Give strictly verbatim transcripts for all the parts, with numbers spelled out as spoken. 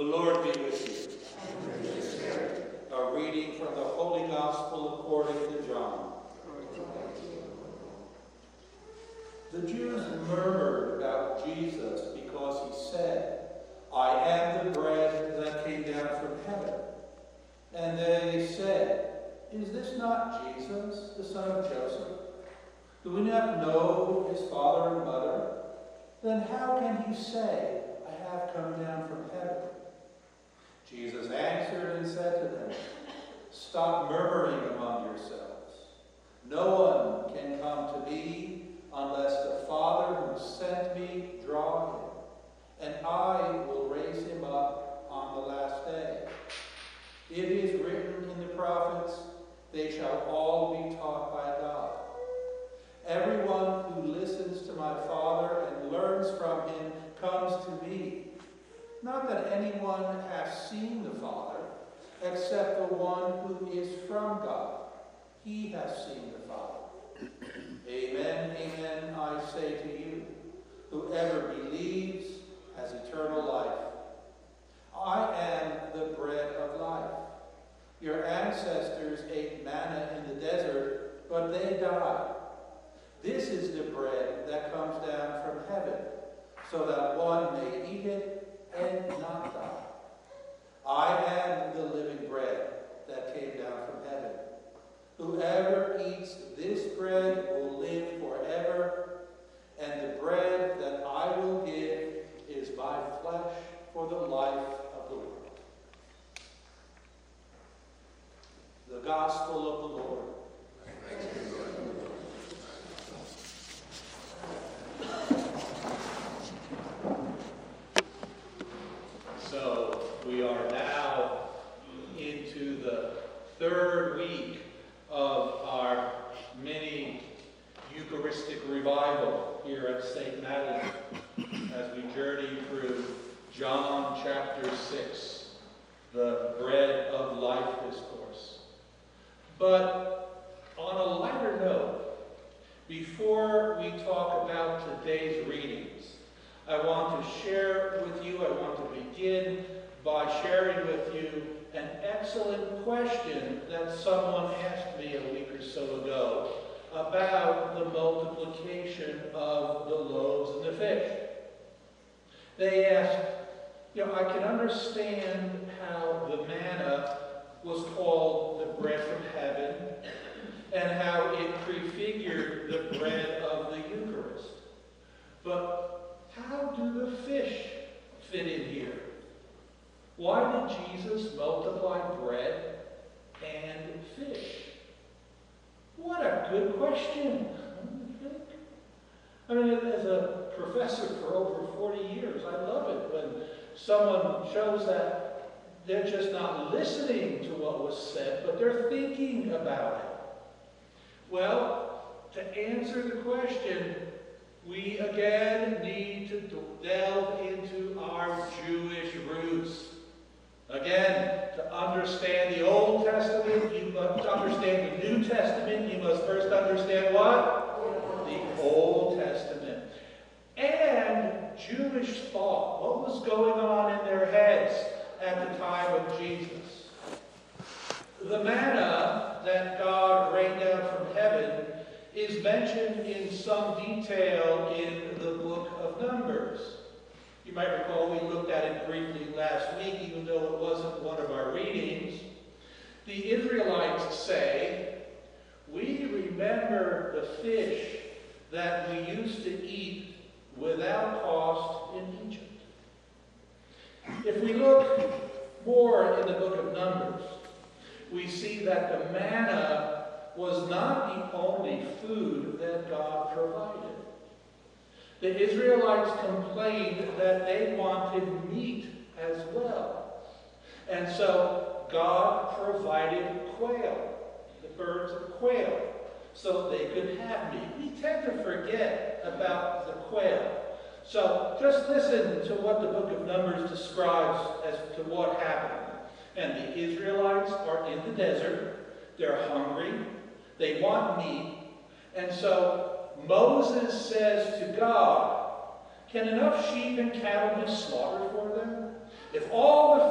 Lord be with you. And with your spirit. A reading from the Holy Gospel according to John. The Jews murmured about Jesus because he said, I am the bread that came down from heaven. And they said, Is this not Jesus, the son of Joseph? Do we not know his father and mother? Then how can he say, I have come down from heaven? Jesus answered and said to them, Stop murmuring among yourselves. No one can come to me unless the Father who sent me draw him, and I will raise him up on the last day. It is written in the prophets, they shall all be taught by God. Everyone who listens to my Father and learns from him comes to me. Not that anyone has seen the Father, except the one who is from God. He has seen the Father. Amen, amen, I say to you, whoever believes has eternal life. I am the bread of life. Your ancestors ate manna in the desert, but they died. This is the bread that comes down from heaven, so that one may eat it and not die. I am the living bread that came down from heaven. Whoever eats this bread will live forever, and the bread that I will give is my flesh for the life of the world. The Gospel of the Lord. Thanks be to God. So we are now into the third week of our mini Eucharistic revival here at Saint Madeline as we journey through John chapter six, the bread of life discourse. But on a lighter note, before we talk about today's readings, I want to share with you, I want to begin by sharing with you an excellent question that someone asked me a week or so ago about the multiplication of the loaves and the fish. They asked, you know, I can understand how the manna was called the bread from heaven and how it prefigured the bread of the Eucharist. But how do the fish fit in here? Why did Jesus multiply bread and fish? What a good question. I mean, as a professor for over forty years, I love it when someone shows that they're just not listening to what was said, but they're thinking about it. Well, to answer the question, we again need to delve into our Jewish roots. Again, to understand the Old Testament, you must understand the New Testament, you must first understand what? The Old Testament. And Jewish thought. What was going on in their heads at the time of Jesus? The manna that God rained down from heaven is mentioned in some detail in the book of Numbers. You might recall we looked at it briefly last week, even though it wasn't one of our readings. The Israelites say, we remember the fish that we used to eat without cost in Egypt. If we look more in the book of Numbers, we see that the manna was not the only food that God provided. The Israelites complained that they wanted meat as well. And so God provided quail, the birds of quail, so they could have meat. We tend to forget about the quail. So just listen to what the book of Numbers describes as to what happened. And the Israelites are in the desert. They're hungry. They want meat. And so Moses says to God, can enough sheep and cattle be slaughtered for them? If all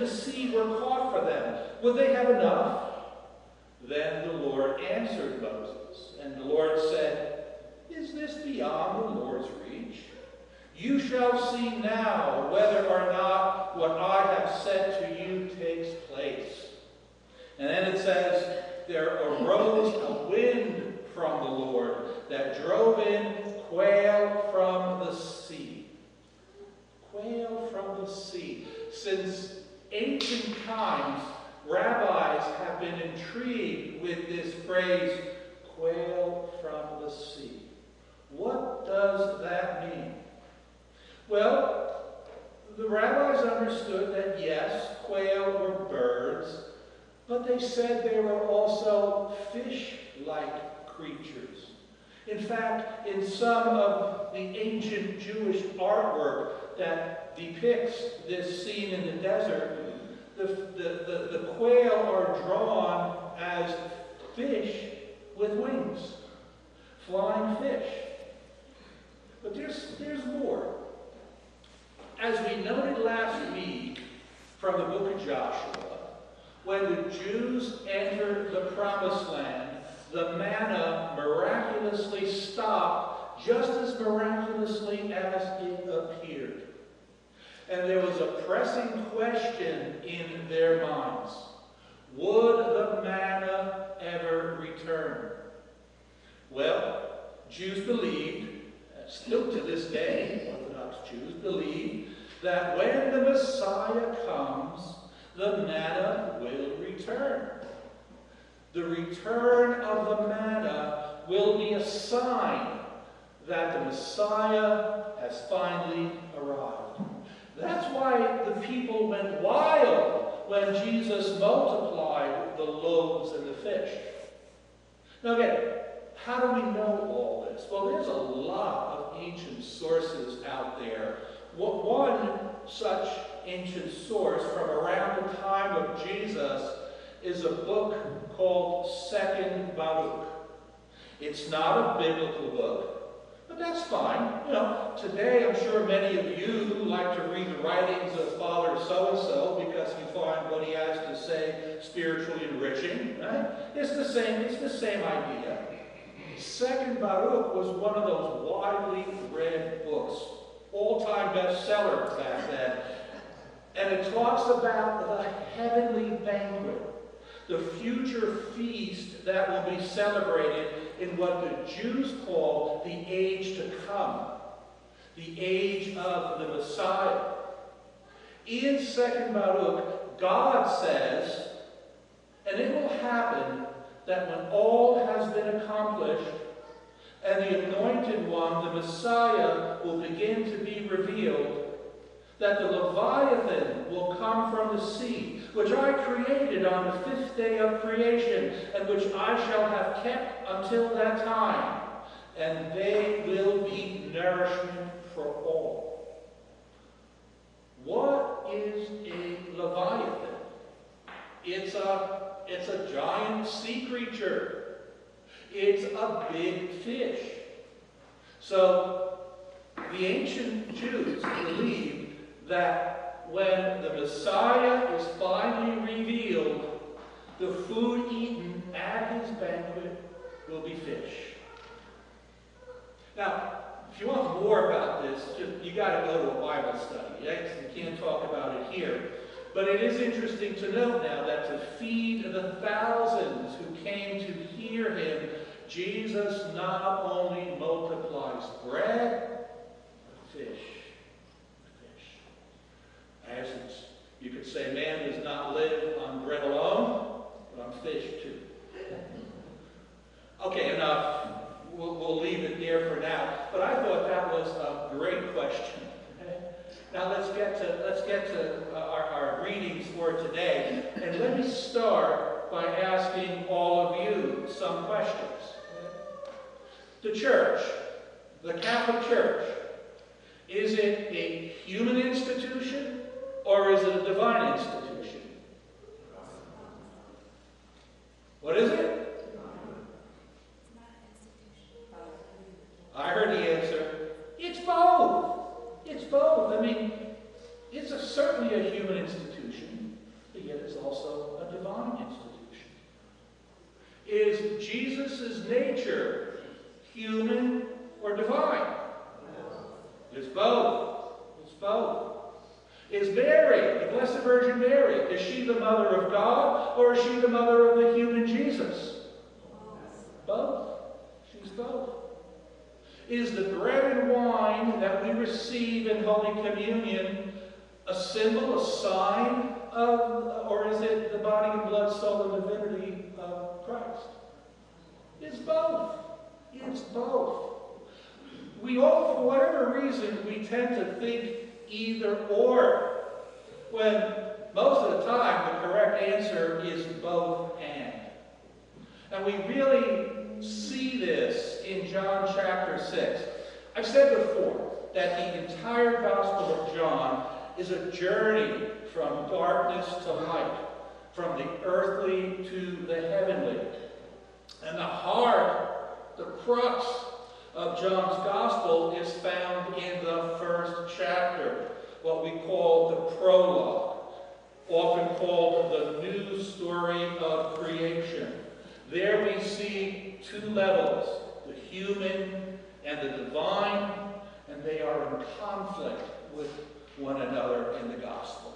the sea were caught for them. Would they have enough? Then the Lord answered Moses, and the Lord said, Is this beyond the Lord's reach? You shall see now whether or not what I have said to you takes place. And then it says, there arose a wind from the Lord that drove in quail from the sea. Quail from the sea. Since ancient times, rabbis have been intrigued with this phrase, quail from the sea. What does that mean? Well, the rabbis understood that yes, quail were birds, but they said they were also fish-like creatures. In fact, in some of the ancient Jewish artwork that depicts this scene in the desert, the, the, the, the quail are drawn as fish with wings, flying fish. But there's, there's more. As we noted last week from the book of Joshua, when the Jews entered the Promised Land, the manna miraculously stopped just as miraculously as it appeared. And there was a pressing question in their minds. Would the manna ever return? Well, Jews believed, still to this day, Orthodox Jews believe, that when the Messiah comes, the manna will return. The return of the manna will be a sign that the Messiah has finally arrived. That's why the people went wild when Jesus multiplied the loaves and the fish. Now again, how do we know all this? Well, there's a lot of ancient sources out there. One such ancient source from around the time of Jesus is a book called Second Baruch. It's not a biblical book, but that's fine. You know, today I'm sure many of you like to read the writings of Father so-and-so because you find what he has to say spiritually enriching. Right? It's the same, it's the same idea. Second Baruch was one of those widely read books, all-time bestseller back then. And it talks about the heavenly banquet, the future feast that will be celebrated in what the Jews call the age to come, the age of the Messiah. In Second Baruch, God says, and it will happen that when all has been accomplished and the Anointed One, the Messiah, will begin to be revealed, that the Leviathan will come from the sea, which I created on the fifth day of creation, and which I shall have kept until that time, and they will be nourishment for all. What is a Leviathan? It's a, it's a giant sea creature. It's a big fish. So, the ancient Jews believed that when the Messiah is finally revealed, the food eaten at his banquet will be fish. Now, if you want more about this, just, you got to go to a Bible study. Right? You can't talk about it here. But it is interesting to note now that to feed the thousands who came to hear him, Jesus not only multiplies bread, but fish. As it's, you could say, man does not live on bread alone, but on fish too. Okay, enough. We'll, we'll leave it there for now. But I thought that was a great question. Now let's get to let's get to uh, our, our readings for today, and let me start by asking all of you some questions. The church, the Catholic Church, is it a human institution? Or is it a divine institution? What is it? I heard the answer. It's both. It's both. I mean, it's a, certainly a human institution. Jesus' nature human or divine? It's both. It's both. Is Mary, the Blessed Virgin Mary, is she the mother of God, or is she the mother of the human Jesus? Both. She's both. Is the bread and wine that we receive in Holy Communion a symbol, a sign of, or is it the body and blood, soul, and divinity of Christ? It's both. It's both. We all, for whatever reason, we tend to think either or, when most of the time the correct answer is both and. And we really see this in John chapter six. I've said before that the entire Gospel of John is a journey from darkness to light, from the earthly to the heavenly. And the heart, the crux of John's Gospel is found in the first chapter, what we call the prologue, often called the news story of creation. There we see two levels, the human and the divine, and they are in conflict with one another in the Gospel.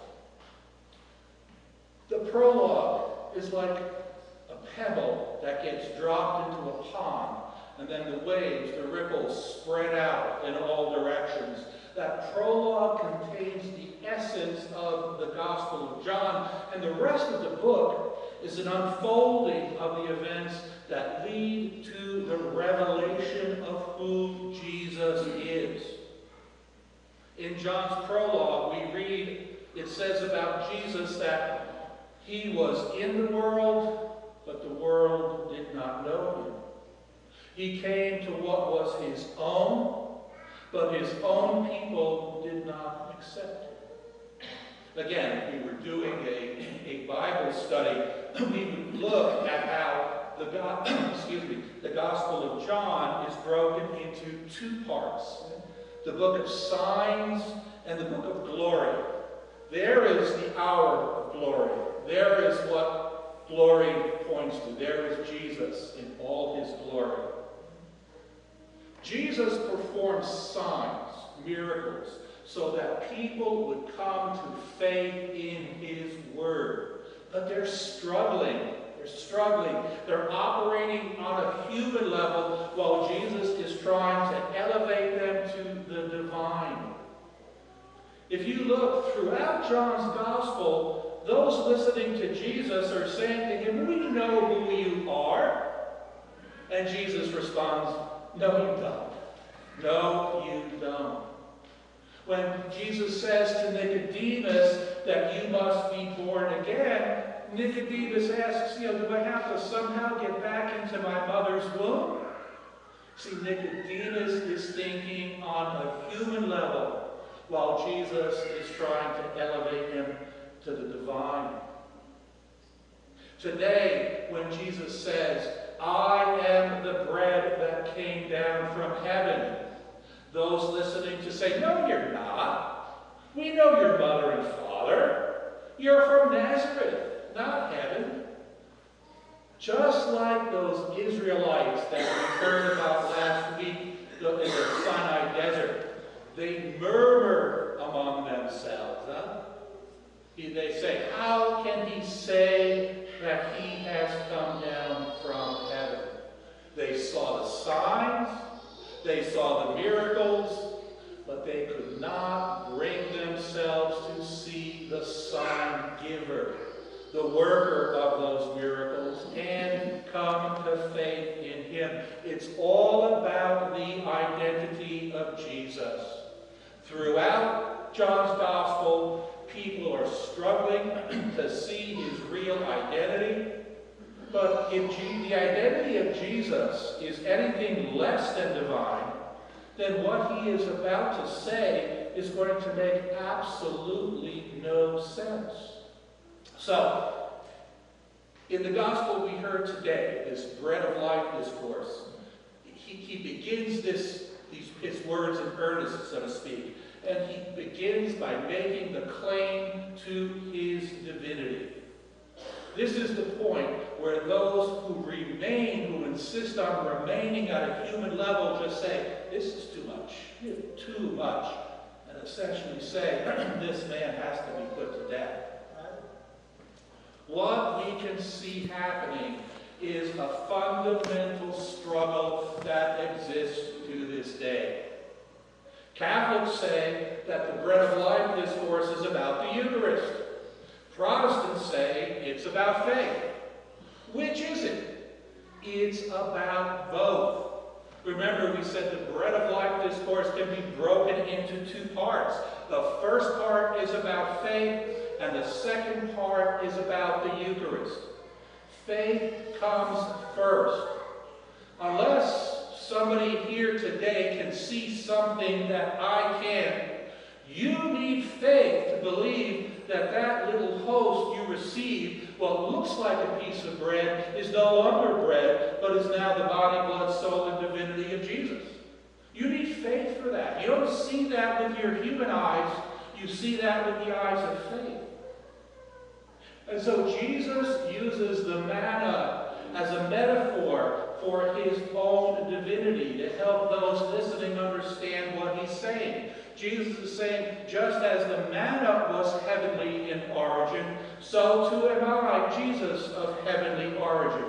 The prologue is like a pebble that gets dropped into a pond, and then the waves, the ripples, spread out in all directions. That prologue contains the essence of the Gospel of John, and the rest of the book is an unfolding of the events that lead to the revelation of who Jesus is. In John's prologue, we read, it says about Jesus that he was in the world, but the world did not know him. He came to what was his own, but his own people did not accept him. Again, if we were doing a, a Bible study, we would look at how the, God, excuse me, the Gospel of John is broken into two parts. The book of signs and the book of glory. There is the hour of glory. There is what glory points to. There is Jesus in all his glory. Jesus performed signs, miracles, so that people would come to faith in his word. But they're struggling. They're struggling. They're operating on a human level while Jesus is trying to elevate them to the divine. If you look throughout John's Gospel, those listening to Jesus are saying to him, "We know who you are." And Jesus responds, "No, you don't. No, you don't." When Jesus says to Nicodemus that you must be born again, Nicodemus asks, you know, do I have to somehow get back into my mother's womb? See, Nicodemus is thinking on a human level, while Jesus is trying to elevate him to the divine. Today, when Jesus says, "I am the bread that came down from heaven," those listening to say, "No, you're not. We know your mother and father. You're from Nazareth, not heaven." Just like those Israelites that we heard about last week in the Sinai desert, they murmur among themselves. Huh? They say, "How can he say that he has come down from heaven?" They saw the signs, they saw the miracles, but they could not bring themselves to see the sign giver, the worker of those miracles, and come to faith in him. It's all about the identity of Jesus. Throughout John's Gospel, people are struggling to see his real identity. But if the identity of Jesus is anything less than divine, then what he is about to say is going to make absolutely no sense. So, in the gospel we heard today, this bread of life discourse, he, he begins this, these, his words in earnest, so to speak. And he begins by making the claim to his divinity. This is the point where those who remain, who insist on remaining at a human level, just say, this is too much, too much, and essentially say, this man has to be put to death. What we can see happening is a fundamental struggle that exists to this day. Catholics say that the bread of life discourse is about the Eucharist. Protestants say it's about faith. Which is it? It's about both. Remember, we said the bread of life discourse can be broken into two parts. The first part is about faith, and the second part is about the Eucharist. Faith comes first. Unless somebody here today can see something that I can't, you need faith to believe that that little host you received, what looks like a piece of bread, is no longer bread, but is now the body, blood, soul, and divinity of Jesus. You need faith for that. You don't see that with your human eyes. You see that with the eyes of faith. And so Jesus uses the manna as a metaphor for his own divinity to help those listening understand what he's saying. Jesus is saying, just as the manna was heavenly in origin, so too am I, Jesus, of heavenly origin.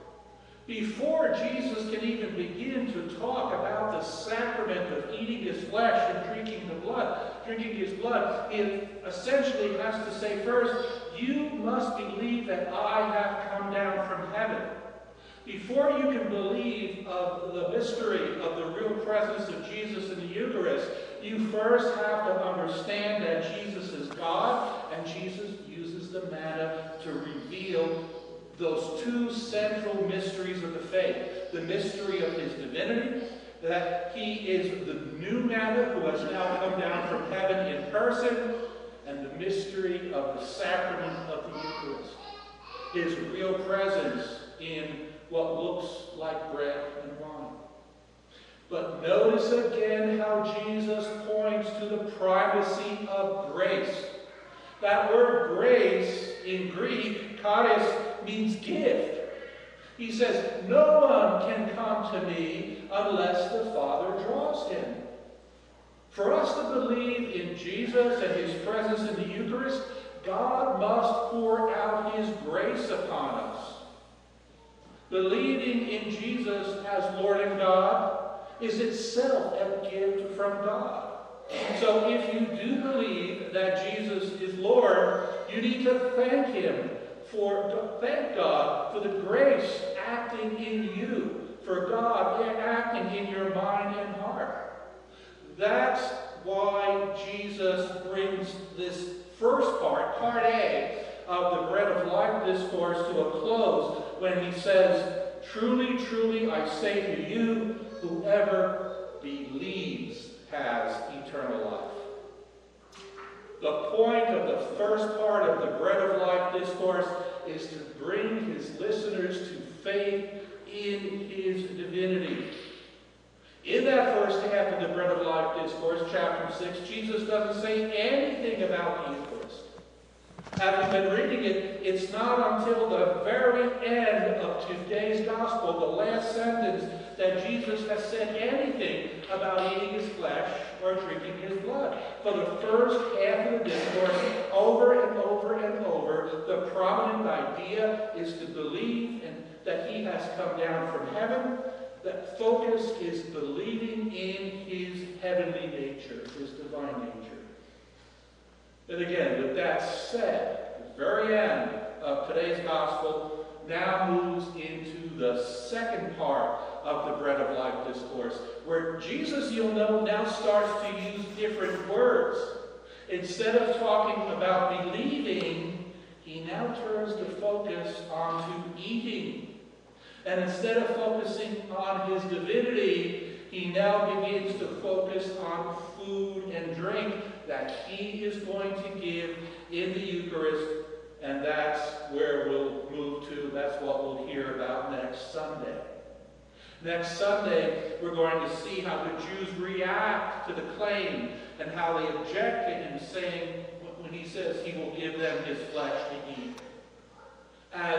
Before Jesus can even begin to talk about the sacrament of eating his flesh and drinking the blood, drinking his blood, he essentially has to say first, you must believe that I have come down from heaven. Before you can believe of the mystery of the real presence of Jesus in the Eucharist, you first have to understand that Jesus is God, and Jesus uses the manna to reveal those two central mysteries of the faith. The mystery of his divinity, that he is the new manna who has now come down from heaven in person, and the mystery of the sacrament of the Eucharist, his real presence in what looks like bread and wine. But notice again how Jesus points to the primacy of grace. That word grace in Greek, charis, means gift. He says, no one can come to me unless the Father draws him. For us to believe in Jesus and his presence in the Eucharist, God must pour out his grace upon us. Believing in Jesus as Lord and God is itself a gift from God. So if you do believe that Jesus is Lord, you need to thank him for, thank God for the grace acting in you, for God acting in your mind and heart. That's why Jesus brings this first part, part A, of the bread of life discourse to a close when he says, truly, truly, I say to you, whoever believes has eternal life. The point of the first part of the bread of life discourse is to bring his listeners to faith in his divinity. In that first half of the bread of life discourse, chapter six, Jesus doesn't say anything about the Eucharist. Having been reading it, it's not until the very end of today's gospel, the last sentence, that Jesus has said anything about eating his flesh or drinking his blood. For the first half of the discourse, over and over and over, the prominent idea is to believe in, that he has come down from heaven. That focus is believing in his heavenly nature, his divine nature. And again, with that said, the very end of today's gospel now moves into the second part of the bread of life discourse, where Jesus, you'll know, now starts to use different words. Instead of talking about believing, he now turns the focus onto eating. And instead of focusing on his divinity, he now begins to focus on food and drink that he is going to give in the Eucharist, and that's where we'll move to. That's what we'll hear about next Sunday. Next Sunday, we're going to see how the Jews react to the claim and how they object to him saying, when he says he will give them his flesh to eat. And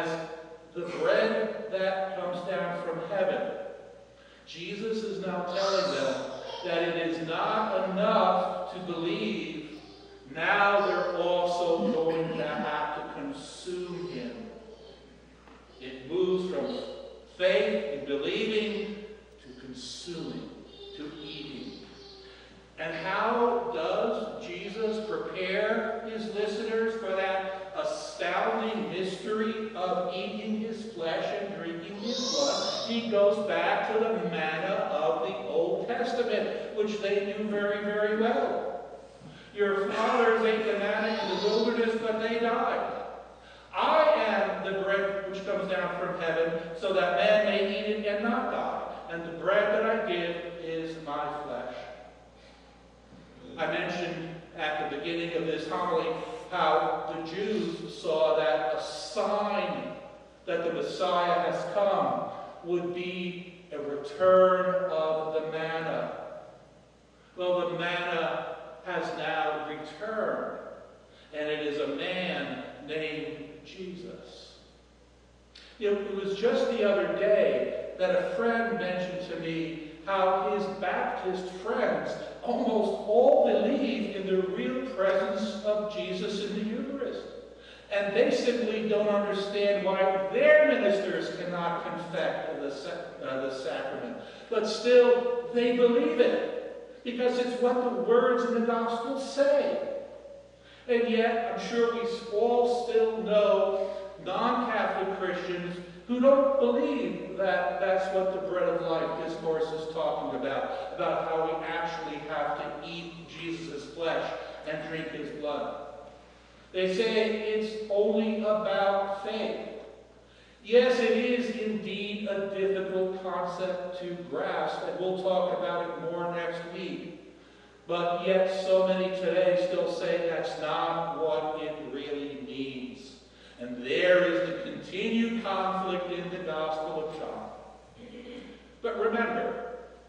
Jesus is now telling them that it is not enough to believe. Now they're also going to have to consume him. It moves from faith and believing to consuming, to eating. And how does Jesus prepare his listeners for that astounding mystery of eating his flesh and drinking his blood? He goes back to the manna of the Old Testament, which they knew very, very well. Your fathers ate the manna in the wilderness, but they died. I am the bread which comes down from heaven, so that man may eat it and not die. And the bread that I give is my flesh. I mentioned at the beginning of this homily how the Jews saw that a sign that the Messiah has come would be a return of the manna. Well, the manna has now returned, and it is a man named Jesus. You know, it was just the other day that a friend mentioned to me how his Baptist friends almost all believe in the real presence of Jesus in the Eucharist. And they simply don't understand why their ministers cannot confect the, uh, the sacrament. But still, they believe it, because it's what the words in the Gospel say. And yet, I'm sure we all still know non-Catholic Christians who don't believe that that's what the bread of life discourse is talking about, about how we actually have to eat Jesus' flesh and drink his blood. They say it's only about faith. Yes, it is indeed a difficult concept to grasp, and we'll talk about it more next week. But yet so many today still say that's not what it really means. And there is the continued conflict in the Gospel of John. But remember,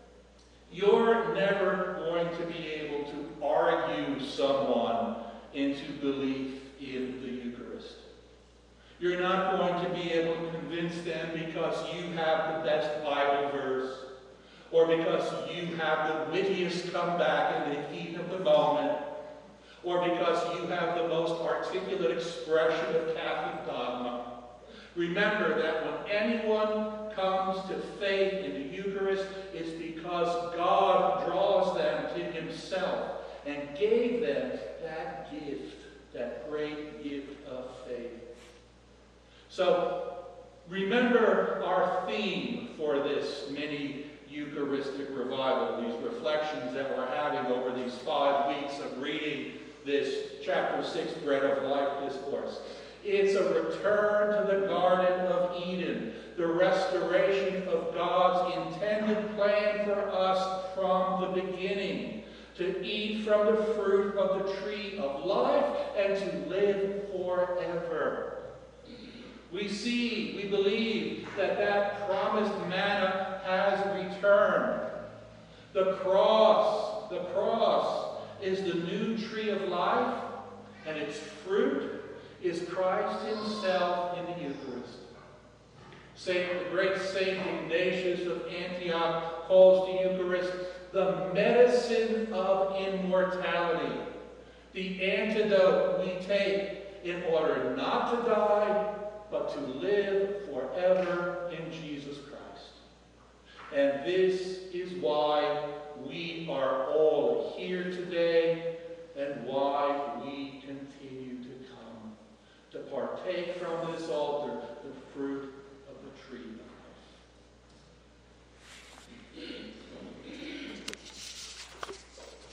you're never going to be able to argue someone into belief in the Eucharist. You're not going to be able to convince them because you have the best Bible verse, or because you have the wittiest comeback in the heat of the moment, or because you have the most articulate expression of Catholic dogma. Remember that when anyone comes to faith in the Eucharist, it's because God draws them to himself and gave them that gift, that great gift of faith. So, remember our theme for this mini Eucharistic revival, these reflections that we're having over these five weeks of reading this chapter six Bread of Life discourse. It's a return to the Garden of Eden, the restoration of God's intended plan for us from the beginning, to eat from the fruit of the tree of life and to live forever. We see, we believe that that promised manna has returned. The cross, the cross is the new tree of life, and its fruit is Christ himself in the Eucharist. Saint, the great Saint Ignatius of Antioch calls the Eucharist the medicine of immortality, the antidote we take in order not to die, but to live forever in Jesus Christ. And this is why we are all here today, and why